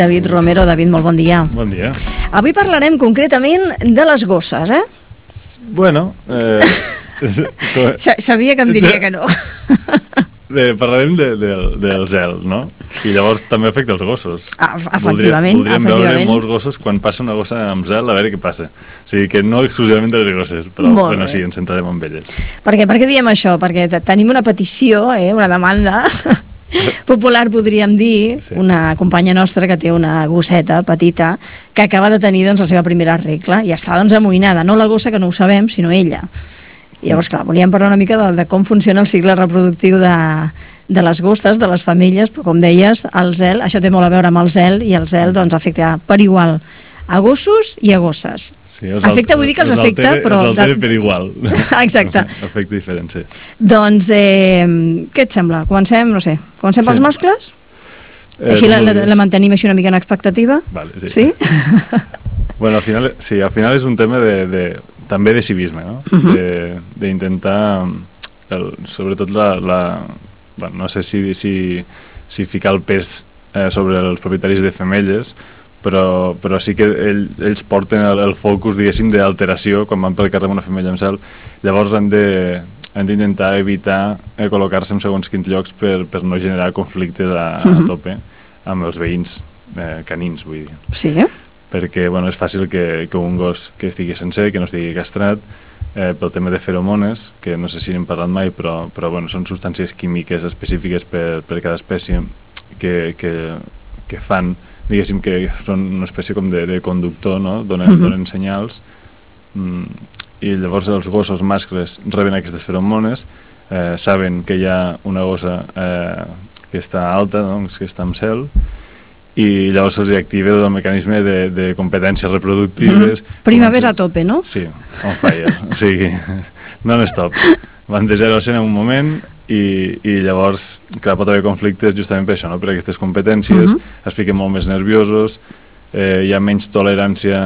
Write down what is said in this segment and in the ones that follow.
David Romero. David, molt bon dia. Bon dia. Avui parlarem concretament de les gosses, eh? Bueno... Sabia que em diria que no. Parlarem del zel, no? I llavors també afecta els gossos. Efectivament. Voldríem veure molts gossos quan passa una gossa amb zel, a veure què passa. O sigui, que no exclusivament de les gosses, però bueno, sí, ens centrarem en elles. Per què diem això? Perquè tenim una petició, una demanda popular, podríem dir, sí. Una companya nostra que té una gosseta petita que acaba de tenir la seva primera regla i està amoïnada, no la gossa, que no ho sabem, sinó ella. I llavors, clar, volíem parlar una mica de com funciona el cicle reproductiu de les gosses, de les femelles, però com deies, el zel, això té molt a veure amb el zel, i el zel doncs afecta per igual a gossos i a gosses. Sí, afecta, vull dir que els afecta, però... Els altera per igual. Exacte. Afecta diferent, sí. Doncs, què et sembla? Comencem, no sé, pels mascles? Així la mantenim així una mica en expectativa? Vale, sí. Sí? Bueno, al final és un tema també de civisme, no? D'intentar, sobretot bueno, no sé si ficar el pes sobre els propietaris de femelles, però sí que ells porten el focus, diguéssim, d'alteració quan van pel carrer amb una femella amb zel. Llavors han d'intentar evitar col·locar-se en segons quins llocs per no generar conflictes a tope amb els veïns canins, vull dir. Sí. Perquè bueno, és fàcil que un gos que estigui sencer, que no estigui castrat, pel tema de feromones, que no sé si n'hem parlat mai, però bueno, són substàncies químiques específiques per cada espècie que fan, diguéssim, que són una espècie com de conductor, no? Donen senyals, i llavors els gossos mascles reben aquestes feromones, saben que hi ha una gossa que està alta, doncs, que està amb zel, i llavors se'ls activa el mecanisme de competències reproductives. Primavera a tope, no? Sí, on fire. O sigui, non-stop. Van de 0 a 100 en un moment i llavors, clar, pot haver conflictes justament per això, no? Per aquestes competències, es fiquen molt més nerviosos, hi ha menys tolerància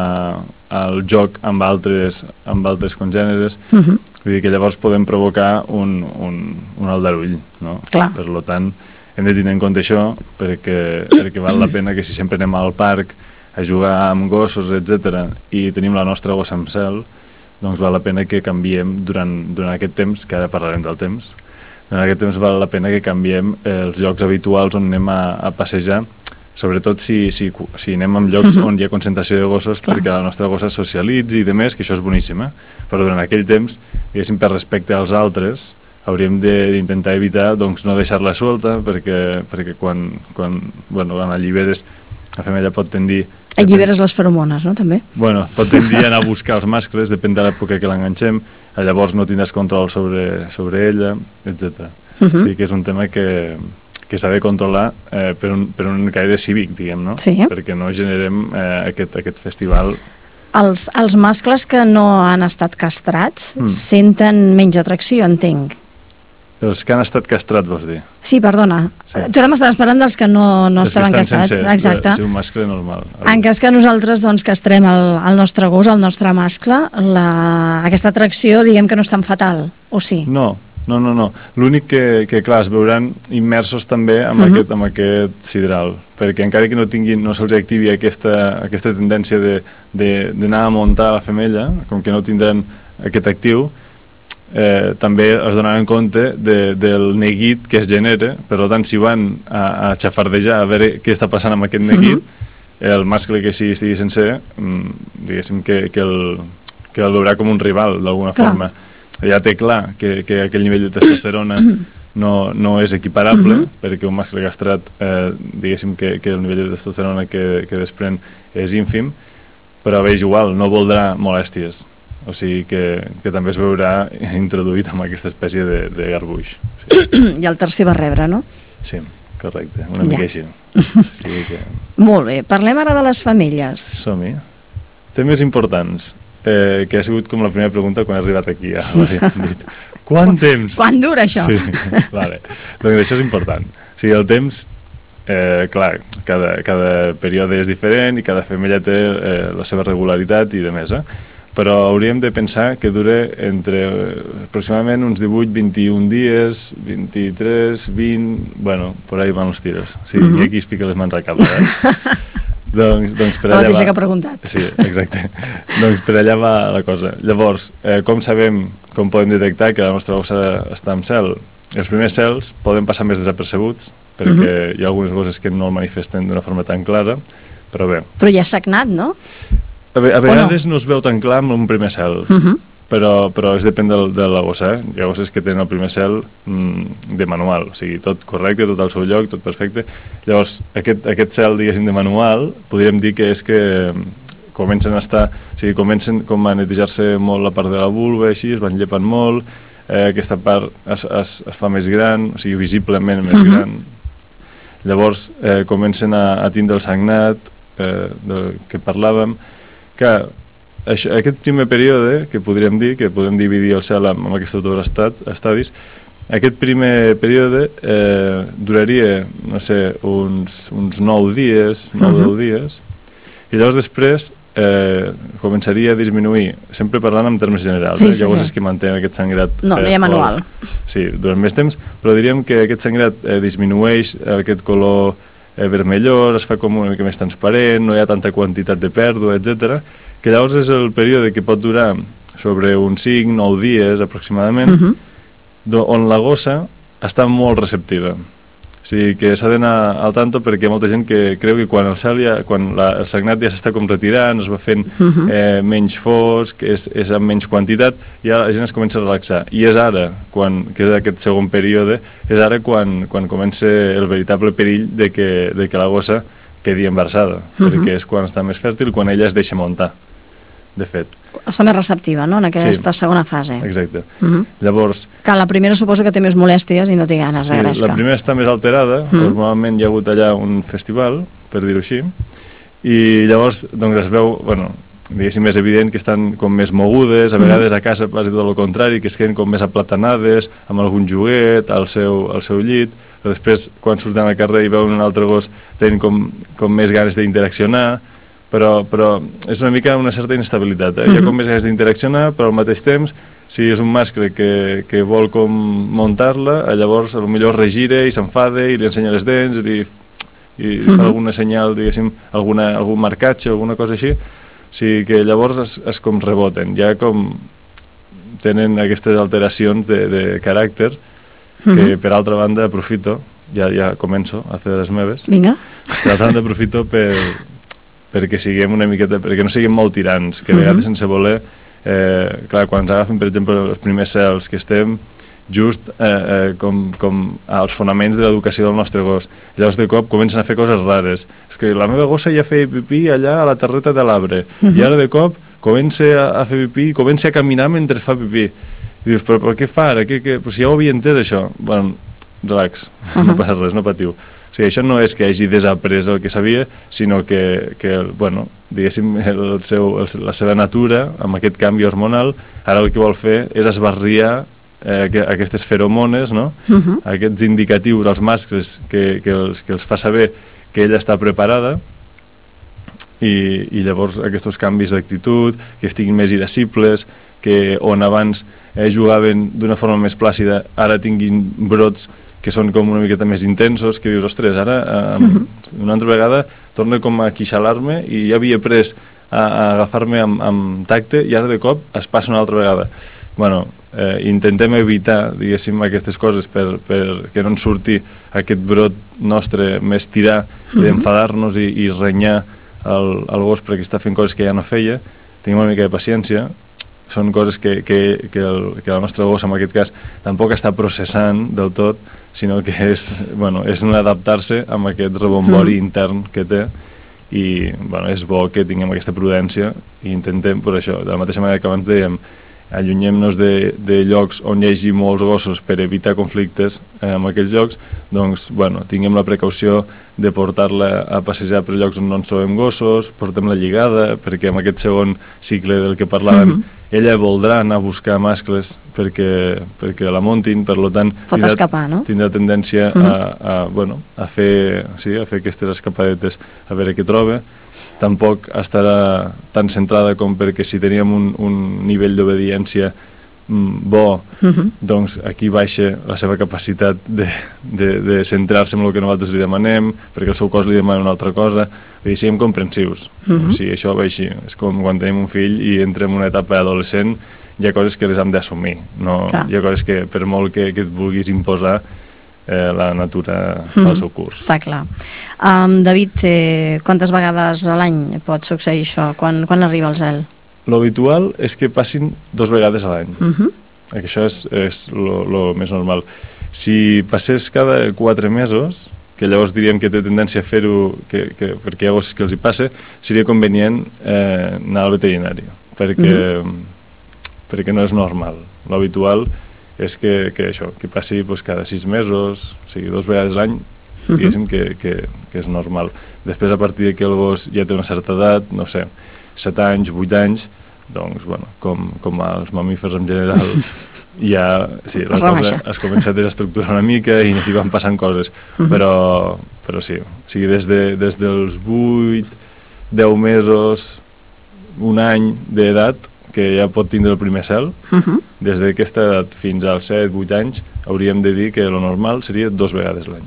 al joc amb altres congèneres, vull dir que llavors podem provocar un aldarull, no? Clar. Per tant, hem de tenir en compte això perquè val la pena que si sempre anem al parc a jugar amb gossos, etc., i tenim la nostra gossa amb zel, doncs val la pena que canviem durant aquest temps, que ara parlarem del temps, durant aquest temps val la pena que canviem els llocs habituals on anem a passejar, sobretot si anem a llocs on hi ha concentració de gossos, perquè la nostra gossa socialitzi i demés, que això és boníssim, però durant aquell temps, diguéssim, per respecte als altres, hauríem d'intentar evitar doncs, no deixar-la suelta, perquè quan alliberes, la femella pot tendir... Alliberes les feromones, no, també? Bueno, pot tendir a anar a buscar els mascles, depèn de l'època que l'enganxem, llavors no tindràs control sobre ella, etc. O sigui que és un tema que s'ha de controlar per un caire cívic, diguem, no? Sí. Perquè no generem aquest festival... Els mascles que no han estat castrats senten menys atracció, entenc. Els que han estat castrats, vols dir? Sí, perdona. Sí. Tu ara m'estaves parlant dels que no estaven castrats. Exacte. Sí, un mascle normal. En cas que nosaltres doncs, castrem el nostre gos, el nostre mascle, aquesta atracció, diguem que no és tan fatal, o sí? No. L'únic que clar, es veuran immersos també amb aquest sidral, perquè encara que no se'ls activi aquesta tendència d'anar a muntar la femella, com que no tindran aquest actiu, també es donaran compte del neguit que es genera. Per tant, si van a xafardejar a veure què està passant amb aquest neguit, el mascle que sí estigui sencer, diguéssim que el veurà com un rival d'alguna forma. Ja té clar que aquell nivell de testosterona no és equiparable, perquè un mascle castrat, diguéssim que el nivell de testosterona que desprèn és ínfim, però és igual, no voldrà molèsties. O sigui que també es veurà introduït amb aquesta espècie de garbuix. Sí. I el tercer va rebre, no? Sí, correcte, una mica així. Molt bé, parlem ara de les femelles. Som-hi. Temes importants, que ha sigut com la primera pregunta quan he arribat aquí. Quant temps? Quant dura això? Sí, vale. Doncs això és important. O sigui, el temps, clar, cada període és diferent i cada femella té la seva regularitat i de més, però hauríem de pensar que dura entre aproximadament uns 18-21 dies, 23, 20... Bueno, por ahí van els tiros. Sí, i aquí es pica les mans a cap, doncs per allà la mateixa que ha preguntat. Sí, exacte. Doncs per allà va la cosa. Llavors, com sabem, com podem detectar que la nostra gossa està en cel? Els primers cels poden passar més desapercebuts, perquè hi ha algunes gosses que no el manifesten d'una forma tan clara, però bé. Però ja s'ha sagnat, no? A vegades no es veu tan clar amb un primer cel, però es depèn de la gossa. Hi ha gosses que tenen el primer cel de manual, o sigui, tot correcte, tot al seu lloc, tot perfecte. Llavors, aquest cel, diguéssim, de manual, podríem dir que és que comencen a estar, o sigui, comencen com a netejar-se molt la part de la vulva, així, es van llepant molt, aquesta part es fa més gran, o sigui, visiblement més gran. Llavors, comencen a tindre el sagnat, que parlàvem, que aquest primer període, que podríem dir, que podem dividir el cel amb aquests dos estadis, aquest primer període duraria, no sé, uns 9 dies, 9-10 dies, i llavors després començaria a disminuir, sempre parlant en termes generals, hi ha gosses que mantenen aquest sangrat... No hi ha manual. Sí, durant més temps, però diríem que aquest sangrat disminueix aquest color vermellós, es fa com una mica més transparent, no hi ha tanta quantitat de pèrdua, etc. Que llavors és el període que pot durar sobre uns 5-9 dies aproximadament, on la gossa està molt receptiva. O sigui que s'ha d'anar al tanto, perquè hi ha molta gent que creu que quan el sagnat ja s'està com retirant, es va fent menys fosc, és amb menys quantitat, ja la gent es comença a relaxar. I és ara, que és aquest segon període, és ara quan comença el veritable perill de que la gossa quedi embarassada, perquè és quan està més fèrtil, quan ella es deixa muntar, de fet. Està més receptiva, no?, en aquesta segona fase. Exacte. Llavors... Que la primera suposo que té més molèsties i no té ganes de gresca. La primera està més alterada, normalment hi ha hagut allà un festival, per dir-ho així, i llavors doncs es veu, bueno, diguéssim, més evident que estan com més mogudes, a vegades a casa passa tot el contrari, que es queden com més aplatanades, amb algun joguet al seu llit, però després quan surten al carrer i veuen un altre gos tenen com més ganes d'interaccionar, però és una mica una certa inestabilitat, hi ha com més ganes d'interaccionar, però al mateix temps, si és un mascle que vol com muntar-la, llavors potser regira i s'enfada i li ensenya les dents i fa alguna senyal, diguéssim, algun marcatge, alguna cosa així, o sigui que llavors es com reboten, ja com tenen aquestes alteracions de caràcter, que per altra banda aprofito, ja començo a fer les meves, per altra banda aprofito perquè siguem una miqueta, perquè no siguem molt tirants, que a vegades sense voler, clar, quan ens agafen, per exemple, els primers cels, que estem just com als fonaments de l'educació del nostre gos, llavors de cop comencen a fer coses rares, és que la meva gossa ja feia pipí allà a la terreta de l'arbre, i ara de cop comença a fer pipí i comença a caminar mentre fa pipí, i dius, però què fa ara? Però si ja ho havia entès això. Bueno, relax, no passa res, no patiu. O sigui, això no és que hagi desaprès el que sabia, sinó que bueno, diguéssim, la seva natura, amb aquest canvi hormonal, ara el que vol fer és esbarriar aquestes feromones, no? Aquests indicatius als mascles que els fa saber que ella està preparada, i llavors aquests canvis d'actitud, que estiguin més irascibles, que on abans jugaven d'una forma més plàcida, ara tinguin brots que són com una miqueta més intensos, que dius, ostres, ara una altra vegada torno com a quixalar-me i ja havia pres a agafar-me amb tacte i ara de cop es passa una altra vegada. Bueno, intentem evitar, diguéssim, aquestes coses perquè no ens surti aquest brot nostre més tirar d'enfadar-nos i renyar el gos perquè està fent coses que ja no feia. Tinguem una mica de paciència, són coses que la nostra gossa, en aquest cas, tampoc està processant del tot, sinó que és un adaptar-se amb aquest rebombori intern que té, i és bo que tinguem aquesta prudència i intentem, per això, de la mateixa manera que abans dèiem, allunyem-nos de llocs on hi hagi molts gossos per evitar conflictes en aquells llocs, doncs, tinguem la precaució de portar-la a passejar per llocs on no ens trobem gossos, portem la lligada, perquè en aquest segon cicle del que parlàvem, ella voldrà anar a buscar mascles perquè la muntin, per tant pot escapar, no? Tindrà tendència a fer aquestes escapadetes a veure què troba, tampoc estarà tan centrada com perquè si teníem un nivell d'obediència bo, doncs aquí baixa la seva capacitat de centrar-se en el que nosaltres li demanem, perquè el seu cos li demana una altra cosa. Vull dir, siguem comprensius. Si això va així, és com quan tenim un fill i entrem en una etapa adolescent, hi ha coses que les hem d'assumir, no? Hi ha coses que per molt que et vulguis imposar, la natura fa el seu curs. Està clar. David, quantes vegades a l'any pot succeir això? Quan arriba el zel? L'habitual és que passin 2 vegades a l'any. Això és lo més normal. Si passés cada 4 mesos, que llavors diríem que té tendència a fer-ho perquè hi ha gossos que els hi passa, seria convenient anar al veterinari, perquè no és normal. L'habitual és que passi cada 6 mesos, o sigui, 2 vegades l'any, diguéssim que és normal. Després, a partir que el gos ja té una certa edat, no sé, 7 anys, 8 anys, doncs, bueno, com als mamífers en general, ja, sí, la cosa es comença a desestructurar una mica i hi van passant coses, però sí, o sigui, des dels 8, 10 mesos, un any d'edat, que ja pot tindre el primer cel, des d'aquesta edat fins als 7, 8 anys, hauríem de dir que el normal seria 2 vegades l'any.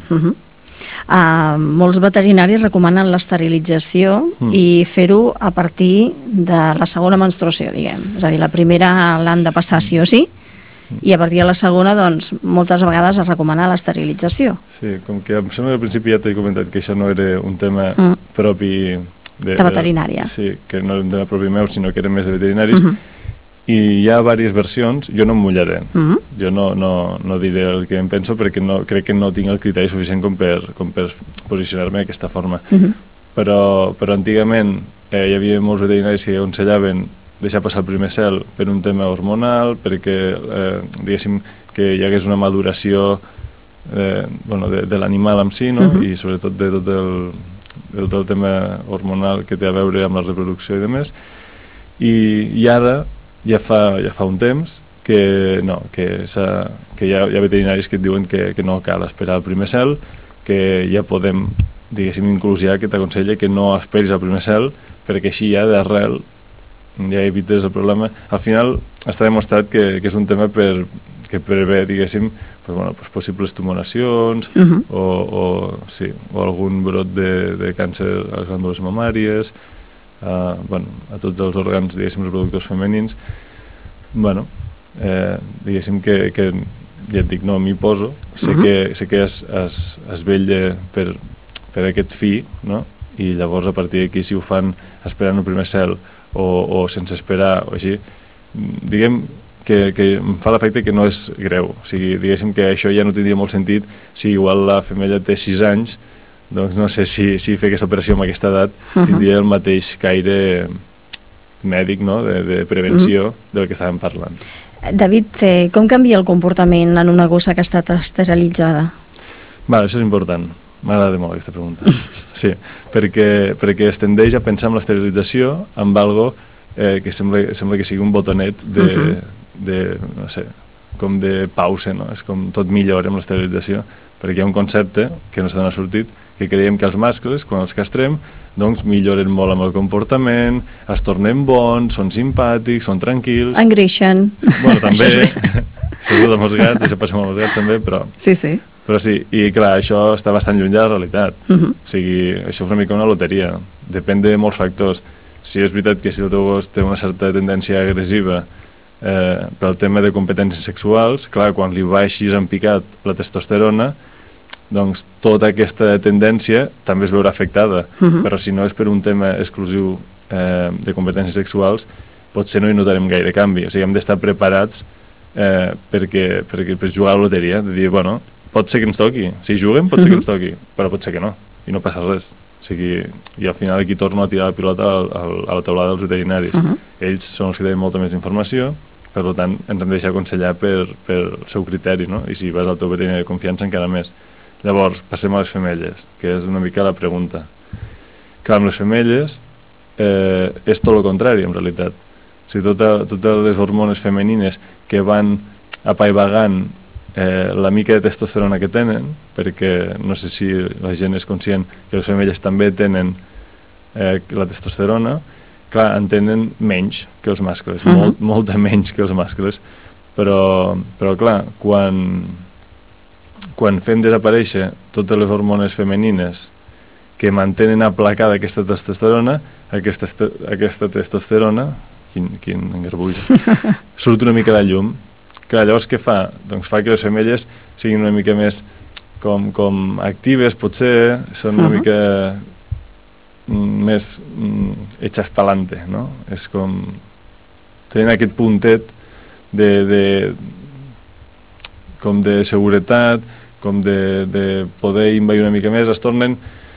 Molts veterinaris recomanen l'esterilització i fer-ho a partir de la segona menstruació, diguem. És a dir, la primera l'han de passar sí o sí, i a partir de la segona, doncs, moltes vegades es recomana l'esterilització. Sí, com que em sembla que al principi ja t'he comentat que això no era un tema propi de veterinària. Sí, que no era un tema propi meu, sinó que era més de veterinaris, i hi ha diverses versions. Jo no em mullaré, jo no diré el que em penso perquè crec que no tinc el criteri suficient com per posicionar-me d'aquesta forma, però antigament hi havia molts veterinaris que aconsellaven deixar passar el primer cel per un tema hormonal, perquè diguéssim que hi hagués una maduració de l'animal en si, i sobretot de tot el tema hormonal que té a veure amb la reproducció i demés. I ara ja fa un temps que hi ha veterinaris que et diuen que no cal esperar el primer cel, que ja podem, diguéssim, inclús ja que t'aconsella que no esperis el primer cel, perquè així ja d'arrel ja evites el problema. Al final està demostrat que és un tema que prevé, diguéssim, possibles tumoracions o algun brot de càncer a les glàndules mamàries, a tots els òrgans, diguéssim, reproductors femenins. Diguéssim que ja et dic, no m'hi poso, sé que es vetlla per aquest fi, i llavors a partir d'aquí, si ho fan esperant el primer cel o sense esperar o així, diguem que em fa l'efecte que no és greu. O sigui, diguéssim que això ja no tindria molt sentit si igual la femella té 6 anys, doncs no sé si fer aquesta operació amb aquesta edat tindria el mateix caire mèdic, de prevenció del que estàvem parlant. David, com canvia el comportament en una gossa que ha estat esterilitzada? Això és important. M'agrada molt aquesta pregunta. Sí, perquè es tendeix a pensar en l'esterilització amb algo que sembla que sigui un botonet no sé, com de pausa, és com tot millora amb l'esterilització, perquè hi ha un concepte que no se n'ha sortit, que creiem que els mascles, quan els castrem, doncs milloren molt amb el comportament, es tornen bons, són simpàtics, són tranquils... Engreixen. També, sobretot amb els gats, això passa amb els gats també, però... Sí. Però sí, i clar, això està bastant lluny de la realitat. O sigui, això és una mica una loteria. Depèn de molts factors. Si és veritat que si el teu gos té una certa tendència agressiva pel tema de competències sexuals, clar, quan li baixis en picat la testosterona, doncs tota aquesta tendència també es veurà afectada. Però si no és per un tema exclusiu de competències sexuals, potser no hi notarem gaire canvi. O sigui, hem d'estar preparats per jugar a la loteria, de dir, bueno, pot ser que ens toqui, si juguem pot ser que ens toqui, però pot ser que no, i no passa res. O sigui, i al final aquí torno a tirar la pilota a la taulada dels veterinaris. Ells són els que tenen molta més informació, per tant ens hem de deixar aconsellar per el seu criteri, i si vas al teu veterinari de confiança encara més. Llavors, passem a les femelles, que és una mica la pregunta. Clar, amb les femelles és tot el contrari, en realitat. O sigui, totes les hormones femenines que van apaivagant la mica de testosterona que tenen, perquè no sé si la gent és conscient que les femelles també tenen la testosterona, clar, en tenen menys que els mascles, molta menys que els mascles, però clar, quan fem desaparèixer totes les hormones femenines que mantenen aplacada aquesta testosterona, aquesta testosterona, quin engarbuix, surt una mica de llum. Clar, llavors què fa? Doncs fa que les femelles siguin una mica més com actives, potser, són una mica més hechas pa'lante, no? És com tenen aquest puntet com de seguretat, com de poder invair una mica més, es tornen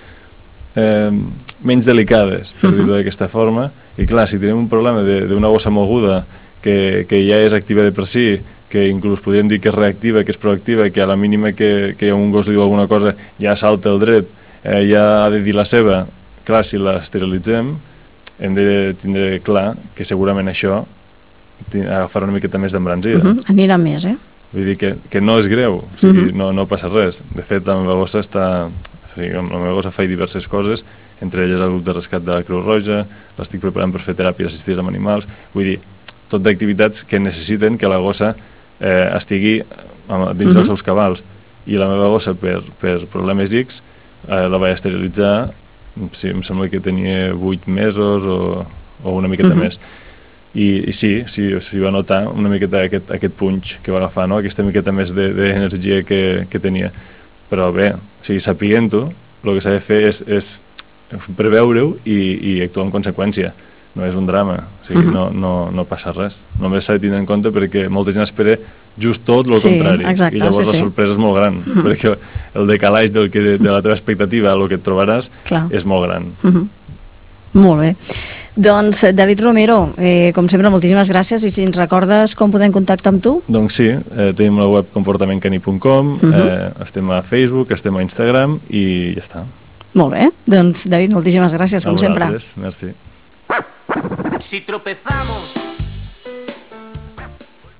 menys delicades, per dir-ho d'aquesta forma, i clar, si tenim un problema d'una gossa moguda que ja és activa de per si, que inclús podríem dir que és reactiva, que és proactiva, que a la mínima que un gos li diu alguna cosa ja salta el dret, ja ha de dir la seva. Clar, si l'esterilitzem hem de tindre clar que segurament això agafarà una miqueta més d'embranzida. Anirà més, Vull dir que no és greu, o sigui, no passa res. De fet, la meva gossa la meva gossa fa diverses coses, entre elles el grup de rescat de la Creu Roja, l'estic preparant per fer teràpies assistides amb animals, vull dir, tot d'activitats que necessiten que la gossa estigui dins dels seus cabals. I la meva gossa, per problemes X, la vaig esterilitzar, sí, em sembla que tenia 8 mesos o una miqueta més. I sí, va notar una miqueta aquest punx que va agafar, no? Aquesta miqueta més d'energia que tenia. Però bé, sapiguent-ho, el que s'ha de fer és preveure-ho i actuar en conseqüència. No és un drama, o sigui, no passa res. Només s'ha de tenir en compte perquè molta gent espera just tot el contrari. Exacte, i llavors la sorpresa és molt gran, perquè el decalatge de la teva expectativa a el que et trobaràs és molt gran. Molt bé. Doncs, David Romero, com sempre, moltíssimes gràcies, i si ens recordes com podem contactar amb tu? Doncs sí, tenim la web comportamentcani.com, estem a Facebook, estem a Instagram i ja està. Molt bé, doncs David, moltíssimes gràcies, com sempre. Merci. Si tropezamos